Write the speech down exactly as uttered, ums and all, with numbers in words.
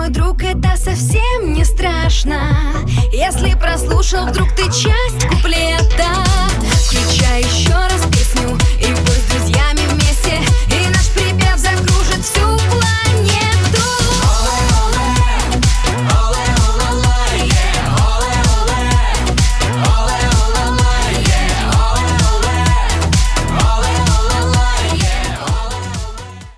мой друг, это совсем не страшно. Если прослушал вдруг ты часть куплета, включай еще